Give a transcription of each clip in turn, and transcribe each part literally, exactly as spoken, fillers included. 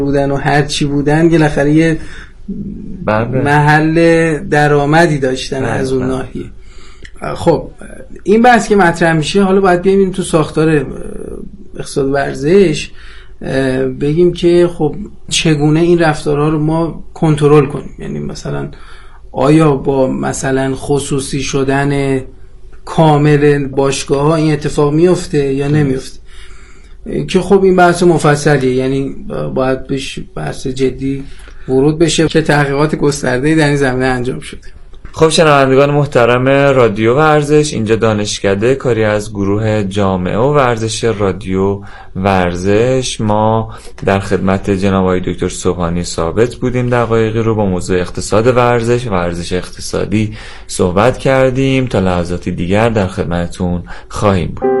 بودن و هر چی بودن بالاخره یه محل درآمدی داشتن از اون ناحیه. خب این بحث که مطرح میشه، حالا باید ببینیم تو ساختار اقتصاد ورزش بگیم که خب چگونه این رفتارها رو ما کنترل کنیم. یعنی مثلا آیا با مثلا خصوصی شدن کامل باشگاه ها این اتفاق میفته یا نمیفته، که خب این بحث مفصلیه، یعنی باید بهش بحث جدی ورود بشه که تحقیقات گسترده‌ای در این زمینه انجام شده. خب شنوندگان محترم رادیو ورزش، اینجا دانشکده کاری از گروه جامعه و ورزش رادیو ورزش. ما در خدمت جناب آقای دکتر سبحانی ثابت بودیم، دقایقی رو با موضوع اقتصاد ورزش و ورزش اقتصادی صحبت کردیم. تا لحظاتی دیگر در خدمتتون خواهیم بود.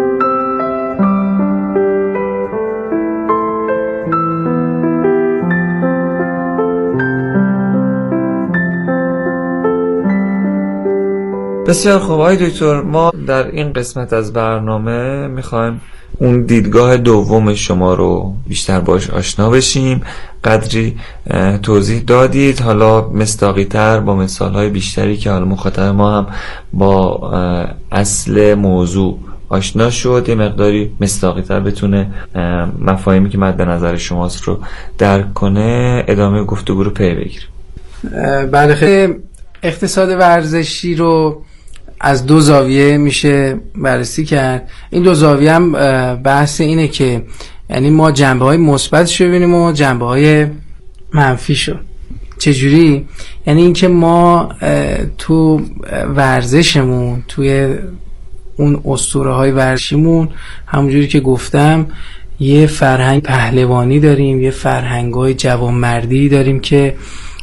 بسیار خوب آقای دکتر، ما در این قسمت از برنامه میخوایم اون دیدگاه دوم شما رو بیشتر باش آشنا بشیم. قدری توضیح دادید، حالا مصداقی تر با مثالهای بیشتری که حالا مخاطب ما هم با اصل موضوع آشنا شد، یه مقداری مصداقی تر بتونه مفاهیمی که مد نظر شماست رو درک کنه، ادامه گفتگو رو پی بگیریم. بله خیلی. اقتصاد ورزشی رو از دو زاویه میشه بررسی کرد. این دو زاویه هم بحث اینه که یعنی ما جنبه های مثبتش رو ببینیم و جنبه های منفیش رو. چجوری؟ یعنی اینکه ما تو ورزشمون، توی اون اسطوره های ورزشیمون، همونجوری که گفتم یه فرهنگ پهلوانی داریم، یه فرهنگ های جوانمردی داریم که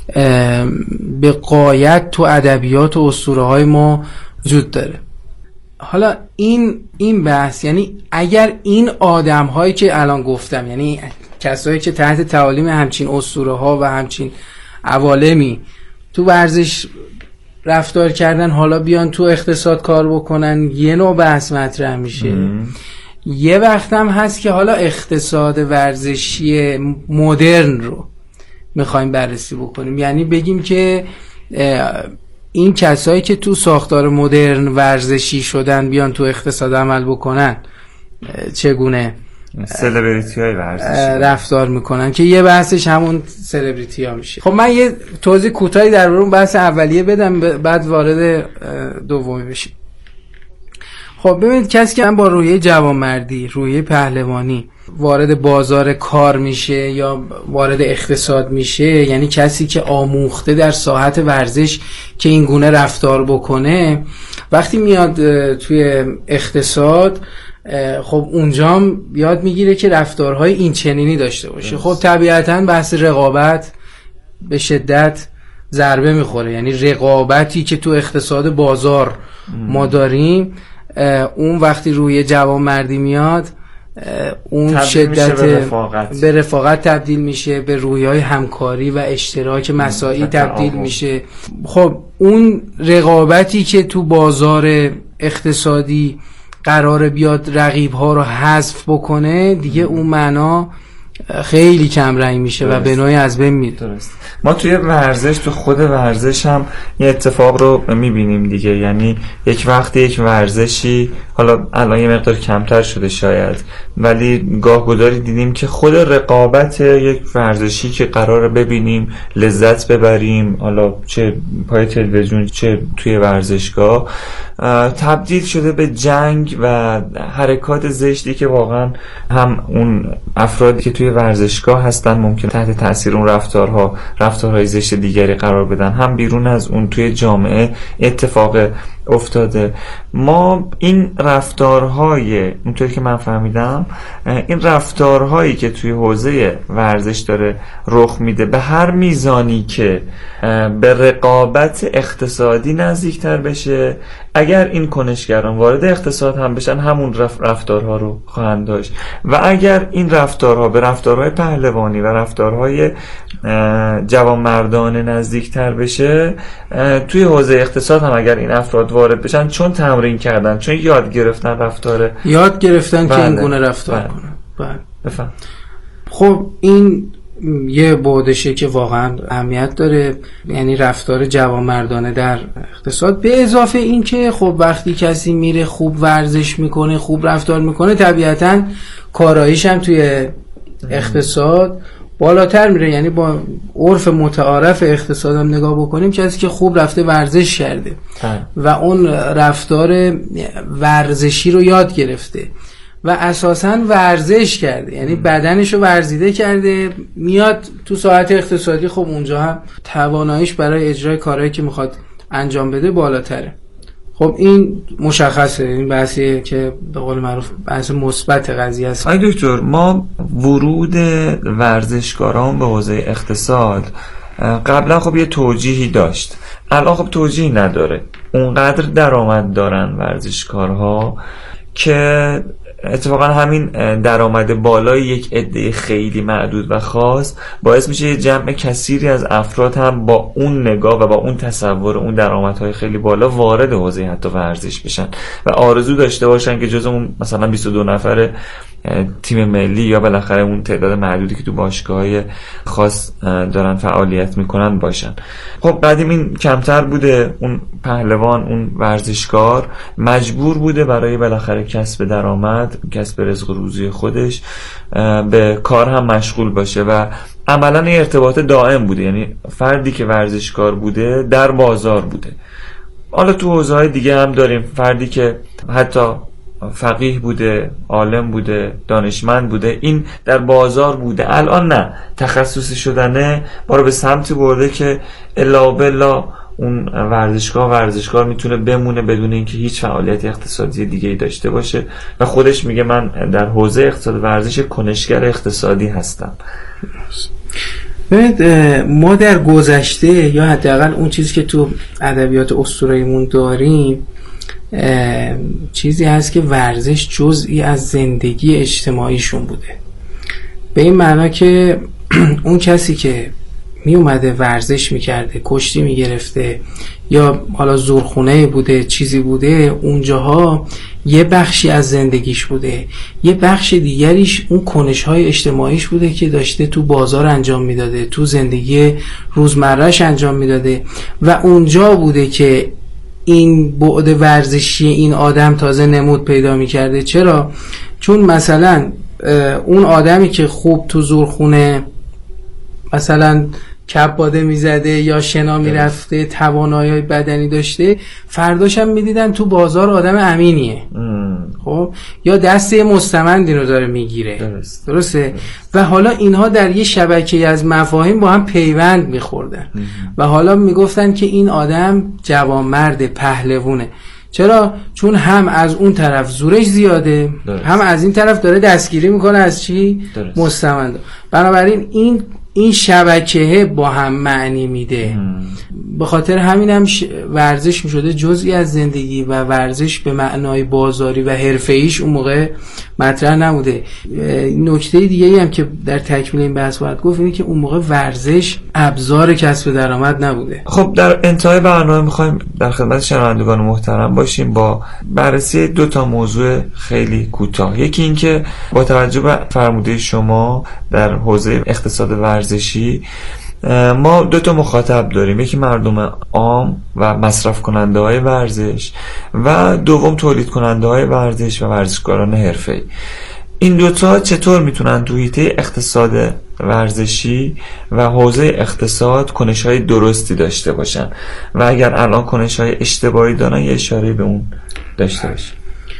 به غایت تو ادبیات و اسطوره های ما وجود داره. حالا این این بحث، یعنی اگر این آدم هایی که الان گفتم، یعنی کسایی که تحت تعالیم همچین اسطوره ها و همچین عوالمی تو ورزش رفتار کردن، حالا بیان تو اقتصاد کار بکنن، یه نوع بحث مطرح میشه. یه وقت هم هست که حالا اقتصاد ورزشی مدرن رو میخوایم بررسی بکنیم، یعنی بگیم که این کسایی که تو ساختار مدرن ورزشی شدن بیان تو اقتصاد عمل بکنن چگونه سلبریتی های ورزشی رفتار میکنن، که یه بحثش همون سلبریتی ها میشه. خب من یه توضیح کوتاهی در اون بحث اولیه بدم، بعد وارد دومی بشیم. خب ببینید، کسی که با روحیه جوانمردی، روحیه پهلوانی وارد بازار کار میشه یا وارد اقتصاد میشه، یعنی کسی که آموخته در ساحت ورزش که این گونه رفتار بکنه، وقتی میاد توی اقتصاد خب اونجا یاد میگیره که رفتارهای این چنینی داشته باشه. خب طبیعتاً بحث رقابت به شدت ضربه میخوره، یعنی رقابتی که تو اقتصاد بازار ما داریم، اون وقتی روی جوانمردی میاد، اون شدت به رفاقت. به رفاقت تبدیل میشه، به رویای همکاری و اشتراک مساعی تبدیل میشه. خب اون رقابتی که تو بازار اقتصادی قراره بیاد رقیب ها رو حذف بکنه، دیگه اون معنا خیلی کم رنگ میشه درست. و به نوعی از بین میره. درست. ما توی ورزش، تو خود ورزش هم یه اتفاق رو میبینیم دیگه، یعنی یک وقتی یک ورزشی، حالا الان یه مقدار کمتر شده شاید، ولی گاه گداری دیدیم که خود رقابت یک ورزشی که قراره ببینیم لذت ببریم، حالا چه پای تلویزیون چه توی ورزشگاه، تبدیل شده به جنگ و حرکات زشتی که واقعا هم اون افرادی که توی ورزشگاه هستن ممکن تحت تاثیر اون رفتارها رفتارهای زشت دیگری قرار بدن، هم بیرون از اون توی جامعه اتفاق افتاده. ما این رفتارهای، اونطوری که من فهمیدم، این رفتارهایی که توی حوزه ورزش داره رخ میده، به هر میزانی که به رقابت اقتصادی نزدیکتر بشه، اگر این کنشگران وارد اقتصاد هم بشن، همون رفتارها رو خواهند داشت. و اگر این رفتارها به رفتارهای پهلوانی و رفتارهای جوانمردانه نزدیکتر بشه، توی حوزه اقتصاد هم اگر این افراد وارد بشن، چون تمرین کردن، چون یاد گرفتن رفتاره یاد گرفتن بله. که این گونه رفتار بله. کنن. بله. بفهم. خب این یه بعدشه که واقعا اهمیت داره، یعنی رفتار جوانمردانه در اقتصاد. به اضافه این که خب وقتی کسی میره خوب ورزش میکنه، خوب رفتار میکنه، طبیعتاً کاراییش هم توی اقتصاد بالاتر میره. یعنی با عرف متعارف اقتصاد هم نگاه بکنیم، کسی که خوب رفته ورزش کرده و اون رفتار ورزشی رو یاد گرفته و اساساً ورزش کرده، یعنی بدنش رو ورزیده کرده، میاد تو ساعت اقتصادی، خب اونجا هم تواناییش برای اجرای کارهایی که میخواد انجام بده بالاتره. خب این مشخصه، این بحثیه که به قول معروف بحث مثبت قضیه است. آی دکتر، ما ورود ورزشکاران به حوزه اقتصاد قبلا خب یه توجیهی داشت، الان خب توجیهی نداره. اونقدر درآمد دارن ورزشکارها که اتفاقا همین درآمد بالای یک عده خیلی معدود و خاص باعث میشه یه جمع کثیری از افراد هم با اون نگاه و با اون تصور اون درآمدهای خیلی بالا وارد حوزه حتی ورزش بشن و آرزو داشته باشن که جزو اون مثلا بیست و دو نفر تیم ملی یا بالاخره اون تعداد معدودی که تو باشگاه‌های خاص دارن فعالیت میکنن باشن. خب قدیم این کمتر بوده، اون پهلوان، اون ورزشکار مجبور بوده برای بالاخره کسب درآمد، کسب رزق روزی خودش به کار هم مشغول باشه و عملاً یه ارتباط دائم بوده. یعنی فردی که ورزشکار بوده در بازار بوده. حالا تو حوزه‌های دیگه هم داریم فردی که حتی فقیه بوده، عالم بوده، دانشمند بوده، این در بازار بوده. الان نه، تخصصی شدنه ما رو به سمتی برده که الا بلا اون ورزشکار ورزشکار میتونه بمونه بدون اینکه هیچ فعالیت اقتصادی دیگه‌ای داشته باشه و خودش میگه من در حوزه اقتصاد ورزش کنشگر اقتصادی هستم. ببینید، ما در گذشته یا حداقل اون چیزی که تو ادبیات اسطوره‌ایمون داریم چیزی هست که ورزش جزئی از زندگی اجتماعیشون بوده، به این معنا که اون کسی که می اومده ورزش میکرده، کشتی میگرفته یا حالا زورخونه بوده، چیزی بوده، اونجاها یه بخشی از زندگیش بوده، یه بخش دیگریش اون کنش‌های اجتماعیش بوده که داشته تو بازار انجام میداده، تو زندگی روزمرهش انجام میداده و اونجا بوده که این بعد ورزشی این آدم تازه نمود پیدا میکرده. چرا؟ چون مثلا اون آدمی که خوب تو زورخونه مثلا کباده میزده یا شنا میرفته، توانایی بدنی داشته، فرداش هم میدیدن تو بازار آدم امینیه. خب یا دسته مستمندی رو داره میگیره. درست. درسته؟ و حالا اینها در یه شبکه از مفاهیم با هم پیوند میخوردن و حالا میگفتن که این آدم جوانمرد، پهلوونه. چرا؟ چون هم از اون طرف زورش زیاده، درست. هم از این طرف داره دستگیری میکنه از چی؟ مستمند. بنابراین این این شبکه با هم معنی میده. به خاطر همین هم ش... ورزش میشده جزئی از زندگی و ورزش به معنای بازاری و حرفه‌ایش اون موقع مطرح نبوده. نکته دیگه‌ای هم که در تکمیل این بحث باید گفت اینه که اون موقع ورزش ابزار کسب درآمد نبوده. خب در انتهای برنامه میخوایم در خدمت شنوندگان محترم باشیم با بررسی دو تا موضوع خیلی کوتاه. یکی این که با توجه به فرموده شما در حوزه اقتصاد ورزشی ما دو تا مخاطب داریم، یکی مردم عام و مصرف کننده های ورزش و دوم تولید کننده های ورزش و ورزشکاران حرفه‌ای. این دوتا چطور میتونن تو حیطه اقتصاد ورزشی و حوزه اقتصاد کنش‌های درستی داشته باشن و اگر الان کنش‌های اشتباهی دارن یه اشاره به اون داشته باشن؟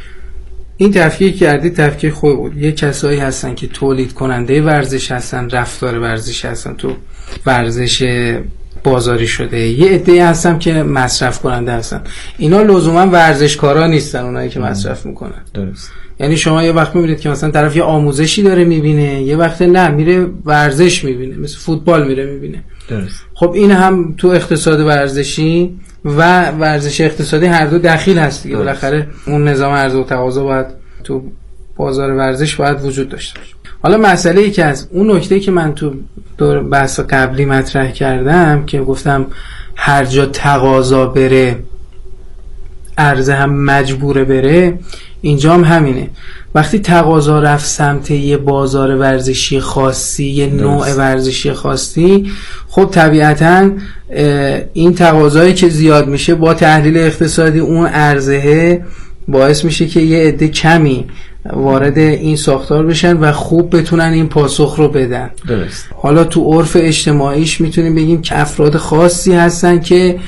این تفکیک کردی تفکیک خوب بود. یه کسایی هستن که تولید کننده ورزش هستن، رفتار ورزش هستن، تو ورزش بازاری شده. یه عده‌ای هستن که مصرف کننده هستن. اینا لزوما ورزشکارا نیستن، اونایی که مصرف میکنن. درست. یعنی شما یه وقت میبینید که مثلا طرف یه آموزشی داره میبینه، یه وقت نه میره ورزش میبینه، مثل فوتبال میره میبینه. درست. خب این هم تو اقتصاد ورزشی و ورزش اقتصادی هر دو دخیل هست دیگه. بالاخره اون نظام عرضه و تقاضا باید تو بازار ورزش باید وجود داشته باشه. حالا مسئله ای که از اون نکته که من تو دور بحث قبلی مطرح کردم که گفتم هر جا تقاضا بره عرضه هم مجبوره بره، اینجا هم همینه. وقتی تقاضا رفت سمت یه بازار ورزشی خاصی، یه نوع ورزشی خاصی، خب طبیعتاً این تقاضایی که زیاد میشه با تحلیل اقتصادی اون عرضه باعث میشه که یه عده کمی وارد این ساختار بشن و خوب بتونن این پاسخ رو بدن. درست. حالا تو عرف اجتماعیش میتونیم بگیم که افراد خاصی هستن که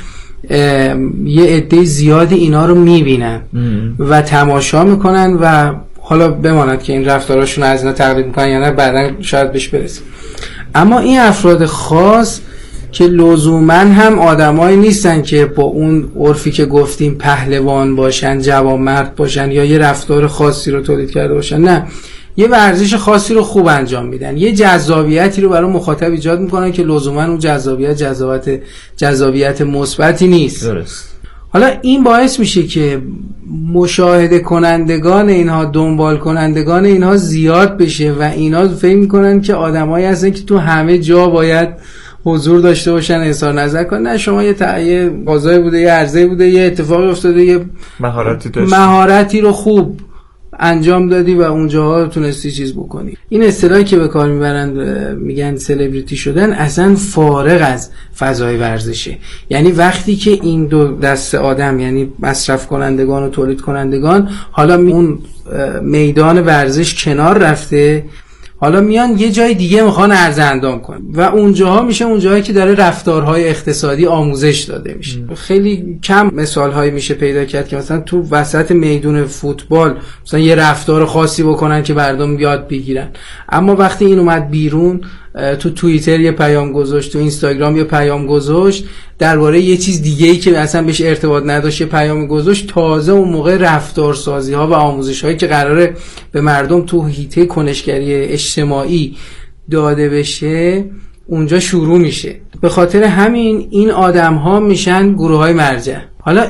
یه عده زیادی اینا رو میبینن و تماشا میکنن و حالا بماند که این رفتاراشون از اینا تقلید میکنن یا نه، بعدا شاید بهش برسیم. اما این افراد خاص که لزوما هم آدمایی نیستن که با اون عرفی که گفتیم پهلوان باشن، جوانمرد باشن یا یه رفتار خاصی رو تولید کرده باشن، نه، یه ورزش خاصی رو خوب انجام میدن، یه جذابیتی رو برای مخاطب ایجاد میکنن که لزوما اون جذابیت جذابیت جذابیت مثبتی نیست. درست. حالا این باعث میشه که مشاهده کنندگان اینها، دنبال کنندگان اینها زیاد بشه و اینا فکر میکنن که آدمایی هستن که تو همه جا باید حضور داشته باشن، اظهار نظر کنن. نه، شما یه تغییر بازاری بوده، یه عرضه بوده، یه اتفاقی افتاده، یه مهارتی داشتی، مهارتی رو خوب انجام دادی و اونجاها تونستی چیز بکنی. این اصطلاحی که به کار میبرن میگن سلبریتی شدن اصلا فارغ از فضای ورزشه. یعنی وقتی که این دو دسته آدم، یعنی مصرف کنندگان و تولید کنندگان، حالا اون میدان ورزش کنار رفته، حالا میان یه جای دیگه میخوان عرضه اندام کنن و اونجاها میشه اونجایی که داره رفتارهای اقتصادی آموزش داده میشه. م. خیلی کم مثالهایی میشه پیدا کرد که مثلا تو وسط میدون فوتبال مثلا یه رفتار خاصی بکنن که مردم یاد بگیرن، اما وقتی این اومد بیرون، تو توییتر یه پیام گذاشت، تو اینستاگرام یه پیام گذاشت درباره یه چیز دیگه‌ای که اصلا بهش ارتباط نداشت، یه پیام گذاشت، تازه اون موقع رفتارسازی‌ها و آموزش‌هایی که قراره به مردم تو حیطه کنشگری اجتماعی داده بشه اونجا شروع میشه. به خاطر همین این آدم‌ها میشن گروه‌های مرجع. حالا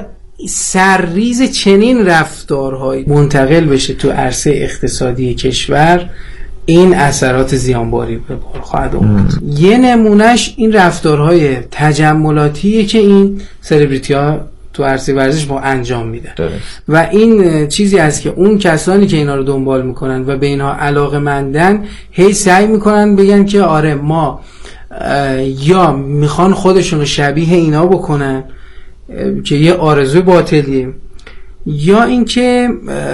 سرریز چنین رفتارهایی منتقل بشه تو عرصه اقتصادی کشور، این اثرات زیانباری به بار خواهد آورد. یه نمونهش این رفتارهای تجملاتیه که این سلبریتی ها تو عرصه ورزش با انجام میدن و این چیزی است که اون کسانی که اینا رو دنبال میکنن و به اینها علاقه‌مندن هی سعی میکنن بگن که آره ما یا میخوان خودشون رو شبیه اینا بکنن که یه آرزوی باطلیه، یا اینکه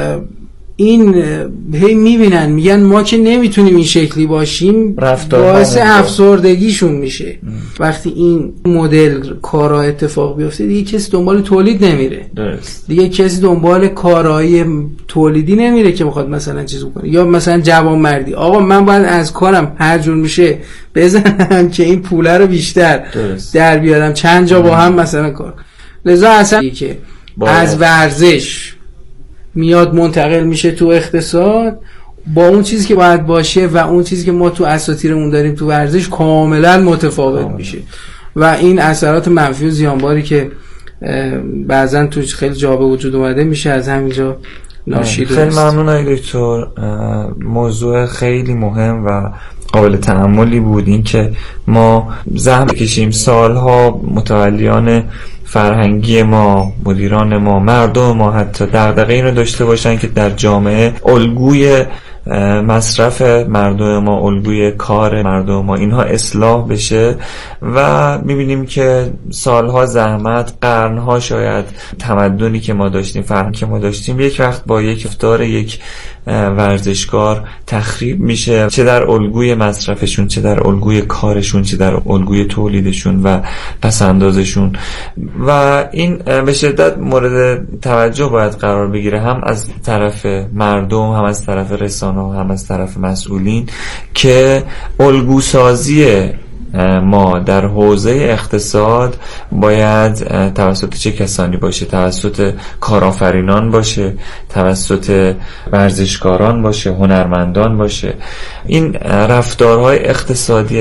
این هی میبینن میگن ما که نمیتونیم این شکلی باشیم، باعث افسردگیشون میشه. ام. وقتی این مدل کارا اتفاق بیفته دیگه کسی دنبال تولید نمیره. درست. دیگه کسی دنبال کارهای تولیدی نمیره که بخواد مثلا چیز بکنه، یا مثلا جوانمردی، آقا من باید از کارم هر جور میشه بزنم که این پوله رو بیشتر درست. در بیارم، چند جا با هم مثلا کار. لذا اصلا که از ورزش میاد منتقل میشه تو اقتصاد، با اون چیزی که باید باشه و اون چیزی که ما تو اساطیرمون داریم تو ورزش کاملا متفاوت آه. میشه و این اثرات منفی و زیانباری که بعضا تو خیلی جا به وجود اومده میشه از همینجا ناشید. خیلی ممنون آقای دکتر، موضوع خیلی مهم و قابل تأملی بود. این که ما زحمت کشیم سالها، متولیان فرهنگی ما، مدیران ما، مردم ما حتی دغدغه این رو داشته باشن که در جامعه الگوی مصرف مردم ما، الگوی کار مردم ما، اینها اصلاح بشه و میبینیم که سالها زحمت، قرنها شاید تمدنی که ما داشتیم، فرهنگی که ما داشتیم، یک وقت با یک رفتار یک ورزشکار تخریب میشه، چه در الگوی مصرفشون، چه در الگوی کارشون، چه در الگوی تولیدشون و پسندازشون و این به شدت مورد توجه باید قرار بگیره، هم از طرف مردم، هم از طرف رسانه، هم از طرف مسئولین، که الگوسازی ما در حوزه اقتصاد باید توسط چه کسانی باشه؟ توسط کارآفرینان باشه، توسط ورزشکاران باشه، هنرمندان باشه. این رفتارهای اقتصادی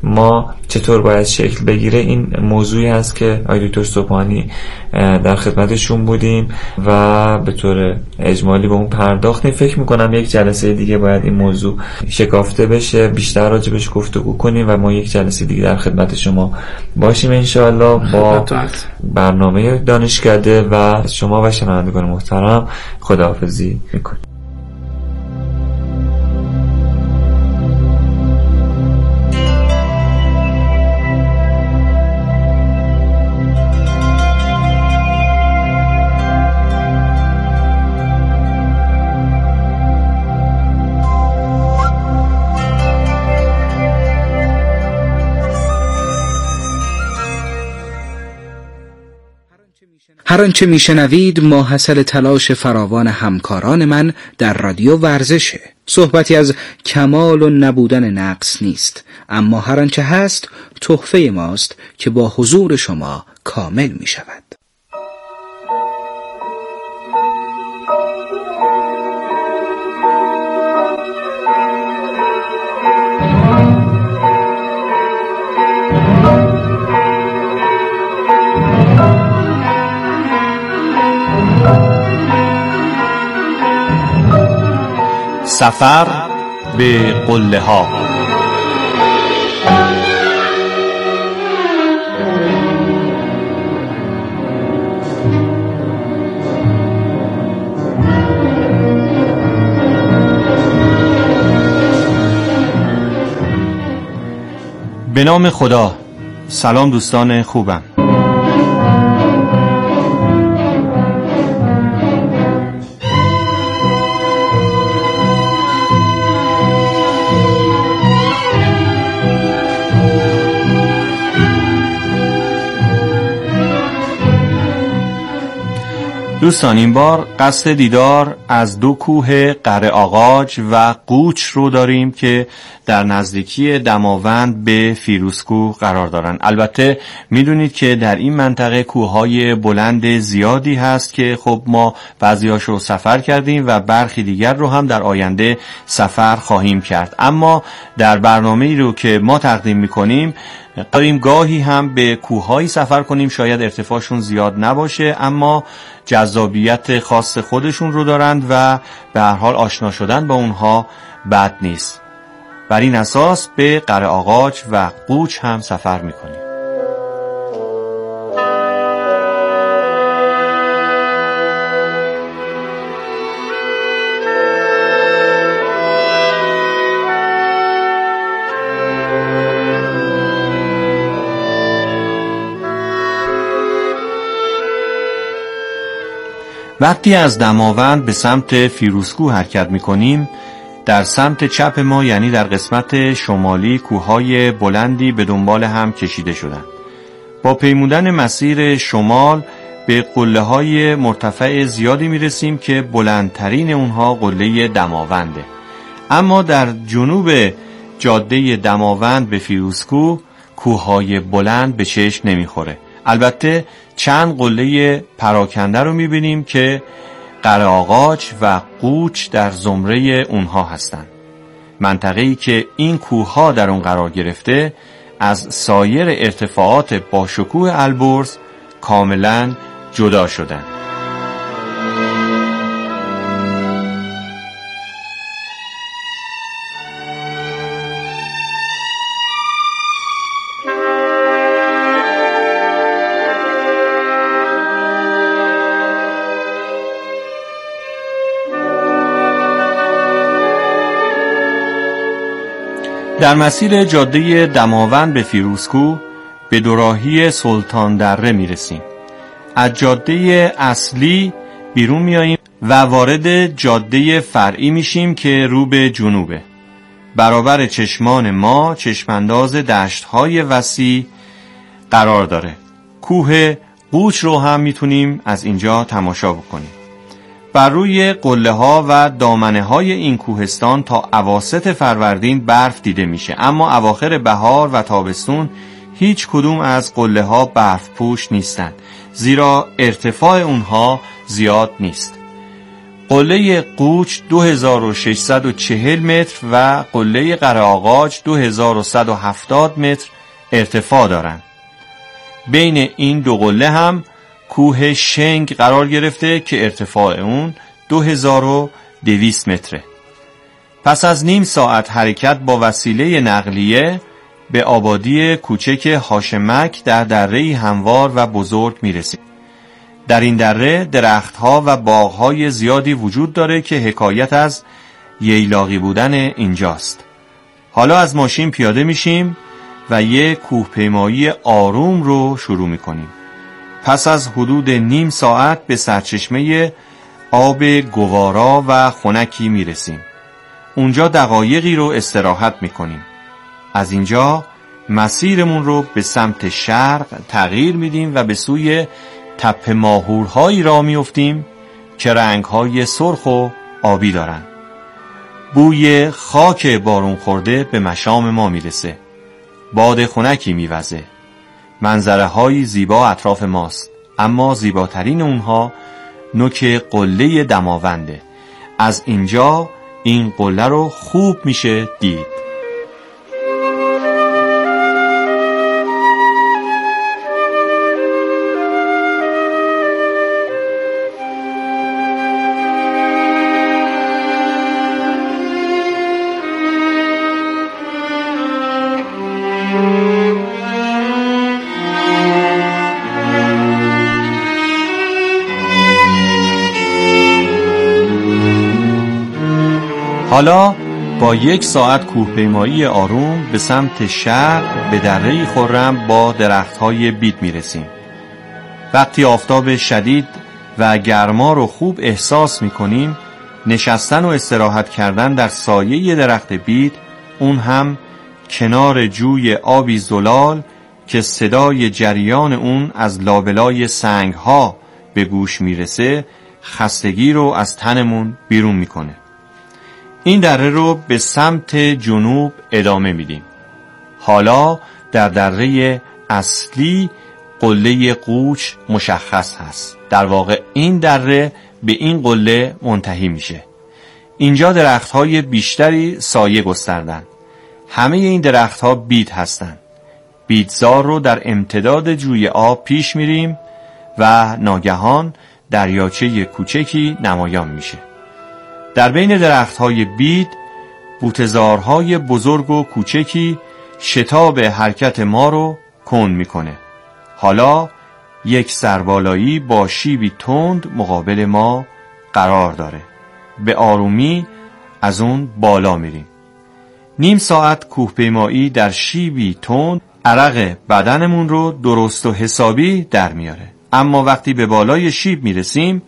ما چطور باید شکل بگیره، این موضوعی هست که آقای دکتر سبحانی در خدمتشون بودیم و به طور اجمالی به اون پرداختیم. فکر میکنم یک جلسه دیگه باید این موضوع شکافته بشه، بیشتر راجبش گفتگو کنیم و ما یک جلسه دیگه در خدمت شما باشیم انشاءالله با برنامه دانشکده و شما و شنوندگان محترم. خداحافظی میکنیم. هر آنچه میشنوید ماحصل تلاش فراوان همکاران من در رادیو ورزشه. صحبتی از کمال و نبودن نقص نیست، اما هر آنچه هست تحفه ماست که با حضور شما کامل می شود. سفر به قله ها. به نام خدا. سلام دوستان خوبم. دوستان این بار قصد دیدار از دو کوه قره آغاج و قوچ رو داریم که در نزدیکی دماوند به فیروزکوه قرار دارن. البته میدونید که در این منطقه کوههای بلند زیادی هست که خب ما بعضیاش رو سفر کردیم و برخی دیگر رو هم در آینده سفر خواهیم کرد، اما در برنامه‌ای رو که ما تقدیم میکنیم داریم گاهی هم به کوههایی سفر کنیم شاید ارتفاعشون زیاد نباشه اما جذابیت خاص خودشون رو دارند و به هر حال آشنا شدن با اونها بد نیست. بر این اساس به قره آغاج و قوچ هم سفر میکنیم. وقتی از دماوند به سمت فیروزکوه حرکت میکنیم در سمت چپ ما یعنی در قسمت شمالی کوههای بلندی به دنبال هم کشیده شدند. با پیمودن مسیر شمال به قله‌های مرتفع زیادی میرسیم که بلندترین اونها قله دماونده. اما در جنوب جاده دماوند به فیروزکوه کوههای بلند به چشم نمیخوره. البته چند قله پراکنده رو میبینیم که قره آغاج و قوچ در زمره اونها هستند. منطقه‌ای که این کوه‌ها در اون قرار گرفته از سایر ارتفاعات با شکوه البرز کاملا جدا شدند. در مسیر جاده دماوند به فیروزکوه به دوراهی سلطان دره میرسیم. از جاده اصلی بیرون میاییم و وارد جاده فرعی میشیم که رو به جنوبه. برابر چشمان ما چشمانداز دشت‌های وسیع قرار داره. کوه قوچ رو هم میتونیم از اینجا تماشا بکنیم. بر روی قله ها و دامنه های این کوهستان تا اواسط فروردین برف دیده میشه، اما اواخر بهار و تابستون هیچ کدوم از قله ها برف پوش نیستند، زیرا ارتفاع اونها زیاد نیست. قله قوچ دو هزار و ششصد و چهل متر و قله قره‌آغاج دو هزار و صد و هفتاد متر ارتفاع دارند. بین این دو قله هم کوه شنگ قرار گرفته که ارتفاع اون دو هزار و دویست متره. پس از نیم ساعت حرکت با وسیله نقلیه به آبادی کوچک هاشمک در دره‌ای هموار و بزرگ میرسیم. در این دره درختها و باغهای زیادی وجود داره که حکایت از ییلاقی بودن اینجاست. حالا از ماشین پیاده میشیم و یک کوهپیمایی آروم رو شروع میکنیم. پس از حدود نیم ساعت به سرچشمه آب گوارا و خنکی میرسیم. اونجا دقایقی رو استراحت میکنیم. از اینجا مسیرمون رو به سمت شرق تغییر میدیم و به سوی تپه ماهورهایی را میافتیم که رنگهای سرخ و آبی دارن. بوی خاک بارون خورده به مشام ما میرسه. باد خنکی میوزه. منظره های زیبا اطراف ماست، اما زیباترین اونها نوک قله دماونده. از اینجا این قله رو خوب میشه دید. حالا با یک ساعت کوهپیمایی آروم به سمت شرق به دره‌ای خرم با درخت‌های بید میرسیم. وقتی آفتاب شدید و گرما رو خوب احساس میکنیم، نشستن و استراحت کردن در سایه درخت بید، اون هم کنار جوی آبی زلال که صدای جریان اون از لابلای سنگ‌ها به گوش میرسه، خستگی رو از تنمون بیرون میکنه. این دره رو به سمت جنوب ادامه میدیم. حالا در دره اصلی قله قوچ مشخص هست. در واقع این دره به این قله منتهی میشه. اینجا درخت‌های بیشتری سایه گستردن. همه این درخت‌ها بید هستن. بیدزار رو در امتداد جوی آب پیش میریم و ناگهان دریاچه کوچکی نمایان میشه. در بین درخت‌های بید بوته‌زارهای بزرگ و کوچکی شتاب حرکت ما رو کند میکنه. حالا یک سربالایی با شیبی تند مقابل ما قرار داره. به آرومی از اون بالا میریم. نیم ساعت کوهپیمایی در شیبی تند عرق بدنمون رو درست و حسابی در میاره. اما وقتی به بالای شیب میرسیم،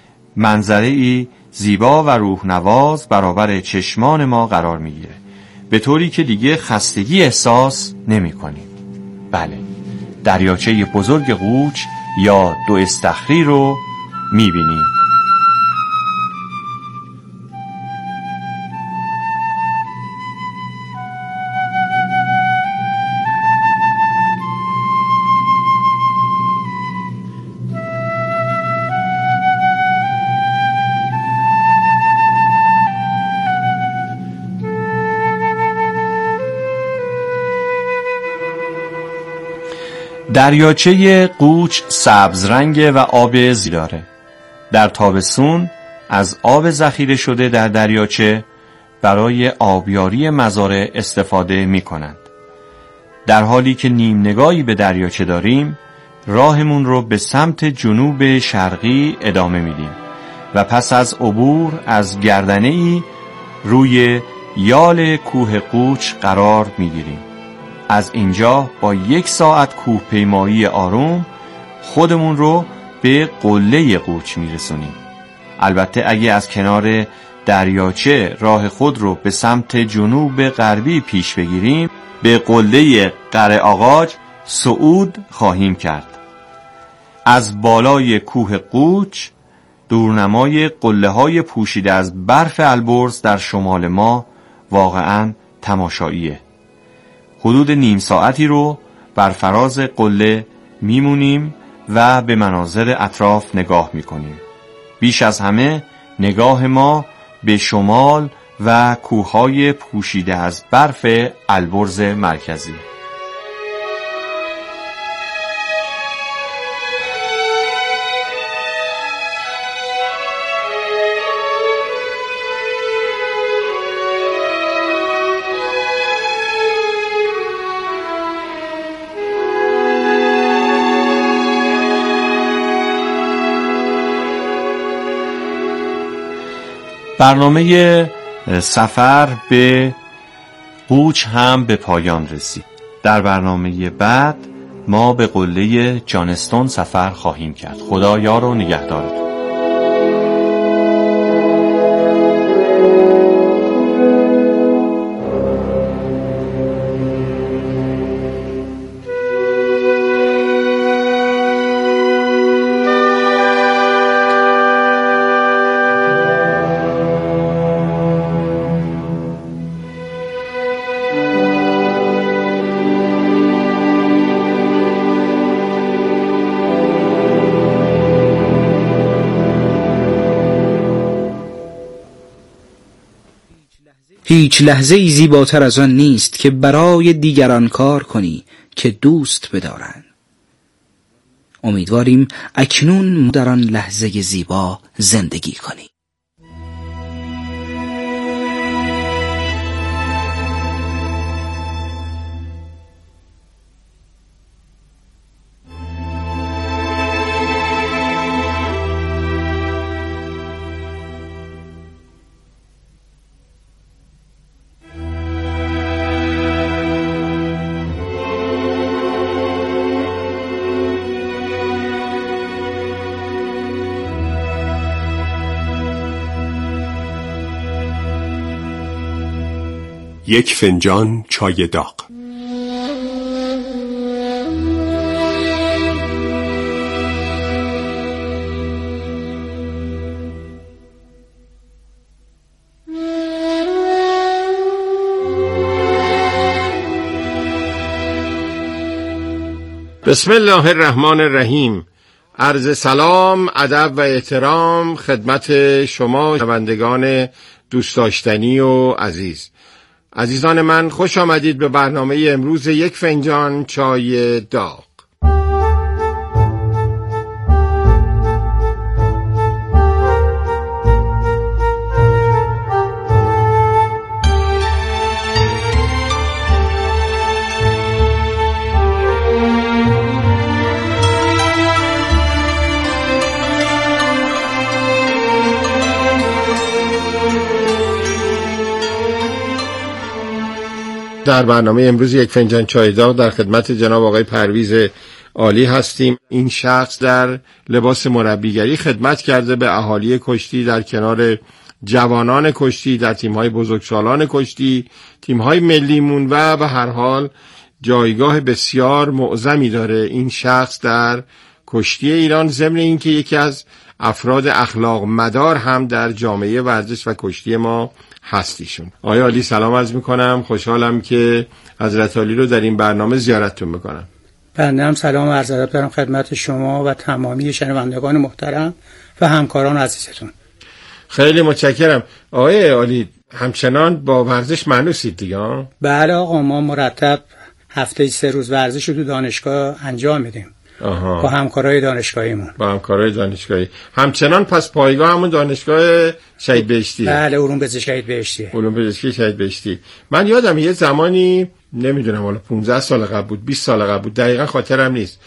منظره‌ای زیبا و روحنواز برابر چشمان ما قرار میگیره، به طوری که دیگه خستگی احساس نمی کنیم. بله، دریاچه بزرگ قوچ یا دو استخری رو میبینیم. دریاچه قوچ سبز رنگه و آب زیراره. در تابستون از آب ذخیره شده در دریاچه برای آبیاری مزارع استفاده می کنند. در حالی که نیم نگاهی به دریاچه داریم، راهمون رو به سمت جنوب شرقی ادامه میدیم و پس از عبور از گردنه‌ای روی یال کوه قوچ قرار میگیریم. از اینجا با یک ساعت کوهپیمایی آروم خودمون رو به قله قوچ میرسونیم. البته اگه از کنار دریاچه راه خود رو به سمت جنوب غربی پیش بگیریم، به قله قره‌آغاج صعود خواهیم کرد. از بالای کوه قوچ دورنمای قله‌های پوشیده از برف البرز در شمال ما واقعاً تماشاییه. حدود نیم ساعتی رو بر فراز قله میمونیم و به مناظر اطراف نگاه میکنیم. بیش از همه نگاه ما به شمال و کوههای پوشیده از برف البرز مرکزی. برنامه سفر به قوچ هم به پایان رسید. در برنامه بعد ما به قله جانستون سفر خواهیم کرد. خدا یار و نگهدارتون. هیچ لحظه ای زیباتر از آن نیست که برای دیگران کار کنی که دوست بدارند. امیدواریم اکنون در آن لحظه زیبا زندگی کنی. یک فنجان چای داغ. بسم الله الرحمن الرحیم. عرض سلام، ادب و احترام خدمت شما شنوندگان دوست داشتنی و عزیز. عزیزان من، خوش آمدید به برنامه امروز یک فنجان چای داغ. در برنامه امروز یک فنجان چای داغ در خدمت جناب آقای پرویز عالی هستیم. این شخص در لباس مربیگری خدمت کرده به اهالی کشتی، در کنار جوانان کشتی، در تیم‌های بزرگسالان کشتی، تیم‌های ملیمون و به هر حال جایگاه بسیار معظمی داره این شخص در کشتی ایران، ضمن اینکه یکی از افراد اخلاق مدار هم در جامعه ورزش و کشتی ما هستیشون. آقای عالی سلام عرض میکنم، خوشحالم که حضرت عالی رو در این برنامه زیارتتون میکنم. بنده هم سلام و عرض ادب دارم خدمت شما و تمامی شنوندگان محترم و همکاران عزیزتون. خیلی متشکرم. آقای عالی همچنان با ورزش مانوسید دیگه؟ بله آقا، ما مرتب هفته سه روز ورزش رو تو دانشگاه انجام میدیم. آها. با همکارای دانشگاهیمون. با همکارای دانشگاهی. همچنان پس پایگاه همون دانشگاه شهید بهشتی. بله، علوم پزشکی شهید بهشتی. علوم پزشکی شهید بهشتی. من یادم یه زمانی نمیدونم حالا پانزده سال قبل بود، بیست سال قبل بود، دقیقاً خاطرم نیست،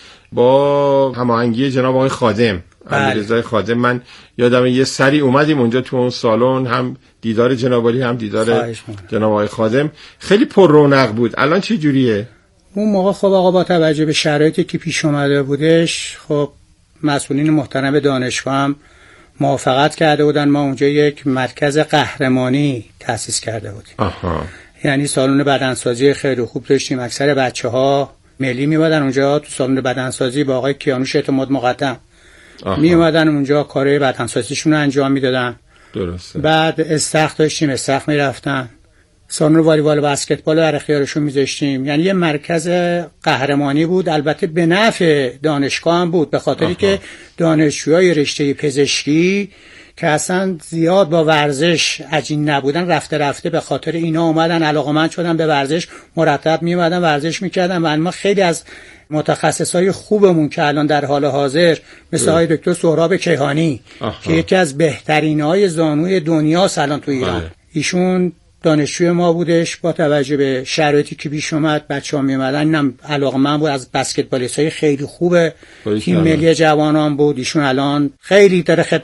با هماهنگی جناب آقای خادم، امیررضا خادم، من یادم یه سری اومدیم اونجا تو اون سالن، هم دیدار جناب عالی هم دیدار جناب آقای خادم. خیلی پر رونق بود. الان چه جوریه؟ اون موقع خب آقا با توجه به شرایطی که پیش اومده بودش، خب مسئولین محترم دانشگاه هم موافقت کرده بودن ما اونجا یک مرکز قهرمانی تأسیس کرده بودیم. آها. یعنی سالن بدنسازی خیلی خوب داشتیم. اکثر بچه‌ها ملی میومدن اونجا تو سالن بدنسازی با آقای کیانوش اعتماد مقدم میومدن اونجا کارهای بدنسازیشون رو انجام میدادن. درسته. بعد استخر داشتیم، استخر میرفتن. سالن والیبال و بسکتبال رو در اختیارشون میذاشتیم. یعنی یه مرکز قهرمانی بود، البته به نفع دانشگاه هم بود، به خاطری که دانشجوهای رشته پزشکی که اصلا زیاد با ورزش عجین نبودن، رفته رفته به خاطر اینا اومدن علاقه‌مند شدن به ورزش، مرتب می اومدن ورزش میکردن و ما خیلی از متخصصای خوبمون که الان در حال حاضر مثل های دکتر سهراب کیهانی آها. که یکی از بهترین های زانوی دنیاست الان تو ایران، آه. ایشون دانشجوی ما بودش. با توجه به شرایطی که پیش اومد بچه‌ها میومدن، اینم علاقه‌مند بود، از بسکتبالیستای خیلی خوبه تیم ملی جوانان بود. ایشون الان خیلی داره خدمت